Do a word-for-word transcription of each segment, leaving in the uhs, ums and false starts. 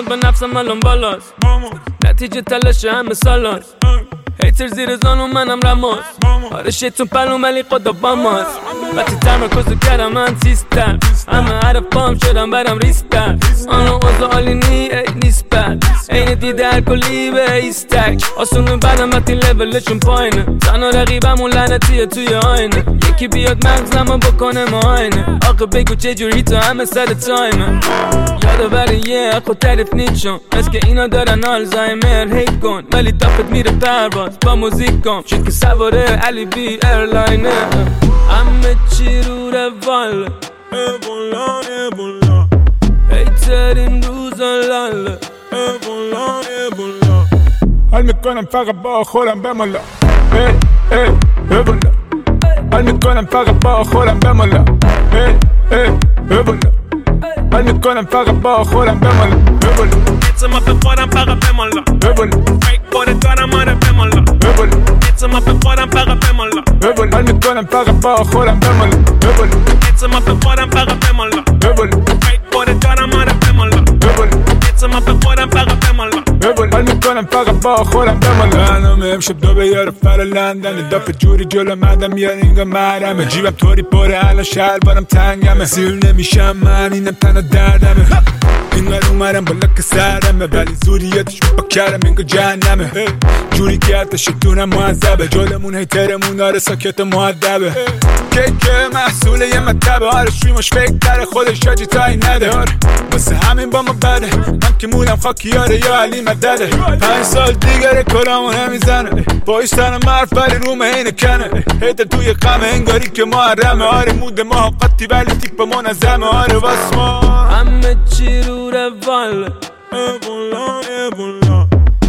به نفسم الان بالاست، نتیجه تلاش همه سالاست. هیتر زیر زانو منم رماس، آره شیطون پلو ولی خدا با ماست. وقتی تمرکز کردم من سیستم، همه حرف پام شدم برم ریستر. آنو اوضاع عالی نی ای نیست بد، این دیده هر کلی به ایستک. آسونه بدم وقتی لولشون پایینه، تنها رقیبمون لعنتیه توی آینه. یکی بیاد مغزمو بکنه معاینه، آقا بگو چجوری تو همه سر تایمه. یادآور یه خود تعریف نیچون، از که اینا دارن آلزایمر. هیت کن ولی دافت میره پرواز با موزیک کن، شد که سواره علی بی ایرلاینه. همه چی رو روال ایبولا ایبولا، هیترین روزا لاله ایبولا ایبولا. حال میکنم فقط با خودم بمالا، ای ای ایبولا. حال میکنم فقط با خودم بمالا، ای ای ایبولا. حال میکنم فقط با خودم بمالا، ایبولا. اعتماد به خودم فقط بمالا، ایبولا. فکر خودت دارم آره بمالا، ایبولا. اعتماد به خودم فقط بمالا، ایبولا. حال میکنم فقط با خودم بمالا، ایبولا. اعتماد به خودم فقط بمالا، ایبولا. فکر خودت دارم آره بمالا، ایبولا. اعتماد به خودم فقط بمالا. حال میکنم فقط با خودم بمالا. برنامه امشب دو بیاره فر لندن، دافت جوری جلو مدم میاد اینگا مرمه. جیبم طوری پره الان شهر بارم تنگمه، سیر نمیشم من اینم تنها دردمه. اینور اومرم بالا که سرمه، ولی زوریتش با کرم اینگا جهنمه. جوری که حتی شیطونم معذبه، جلمون هیترمون آره ساکت معدبه. که که محصول یه مطبه، آره شویمش فکر داره خودش آجی تایی نده. آره واسه همین با ما بده، من که مولم خاکیاره یا علی مدده. پنج سال دیگره کلامو نمیزنه، باش تنم مرف ولی رومه اینه کنه. هیتر توی قمه انگاری که محرمه، آره موده ما قطی ولی تیک با منظمه. آره واس ما همه چی رو روال ایبولا ایبولا،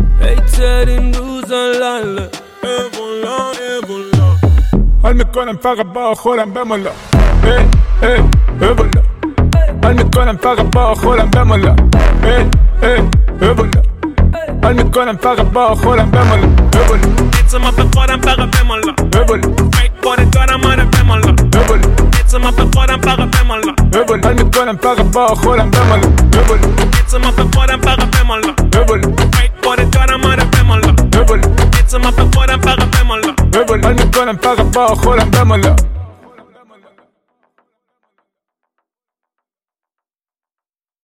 هیترین روزا لاله ایبولا ایبولا. حال میکنم فقط با خودم بمالا، ای ای ایبولا. حال میکنم فقط با خودم بمالا، ای ای ایبولا. حال میکنم فقط با خودم بمالا، ایبولا. اعتماد به خودم فقط بمالا، ایبولا. فکر خودت دارم آره بمالا، ایبولا. اعتماد به خودم فقط بمالا، ایبولا. حال میکنم فقط با خودم بمالا، ایبولا. اعتماد به خودم فقط بمالا، ایبولا. فکر خودت دارم آره بمالا، ایبولا. اعتماد به خودم فقط بمالا، ایبولا. حال میکنم فقط با خودم بمالا.